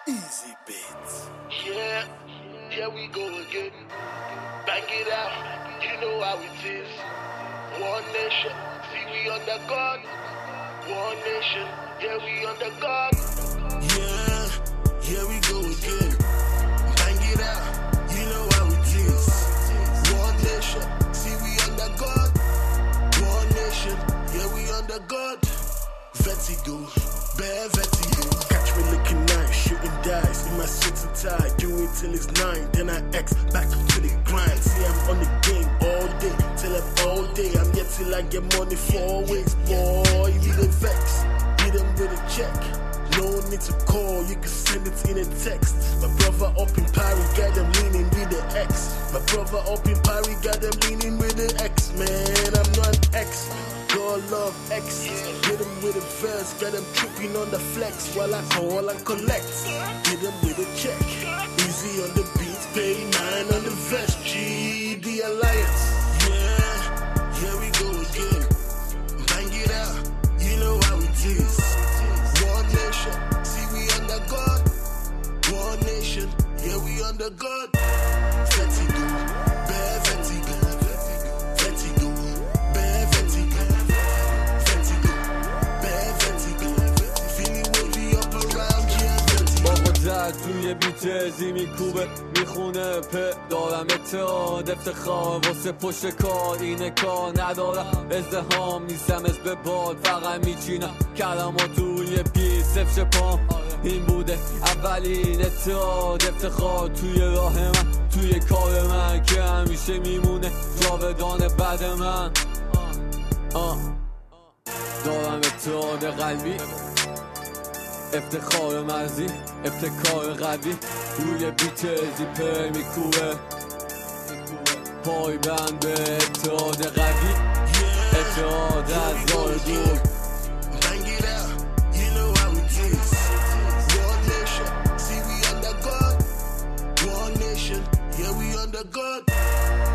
Easy Beats. Yeah, here we go again. Bang it out, you know how it is. One nation, see we under God. One nation, yeah we under God. Yeah, here we go again. Bang it out, you know how it is. One nation, see we under God. One nation, yeah we under God. Vertigo, bare vertigo. Catch me looking nice, shooting dice in my suit and tie. Do it till it's 9, then I X back to the grind. See I'm on the game all day, till I'm all day. I'm yet till I get money 4 weeks, boy. You the vex, hit them with a check. No need to call, you can send it in a text. My brother up in Paris, got them leaning with the X. My brother up in Paris, got them leaning with the X. Man, I'm not an X. God love X. Hit them with a verse, got them tripping on the flex while I call and collect. Hit them with a check. Easy on the beat, pay 9 on the vest. G, the Alliance. Yeah, here we go again. Bang it out, you know how it is. One nation, see we under God. One nation, yeah we under God. Vertigo, bare vertigo. Vertigo, bare vertigo. Vertigo, bare vertigo. Feeling wavy up around here. Vertigo. بابا زد توی بیتزی میکوبه میخونه دارم اتحاد افتخار واسه پشت کار اینه کار ندارم ازدهام نیستم از به باد فقط میچینم کلمات روی بیت سفش پام این بوده اولین اتحاد افتخار توی راه من توی کار من که همیشه میمونه جاودان بعد من دارم اتحاد قلبی افتخار مرزی ابتکار قوی روی بیتزی پی میکوبه پای بند به اتحاد قوی اتحاد از راه دور. Bang it out, you know how it is. One nation, see we under God. One nation, yeah we under God.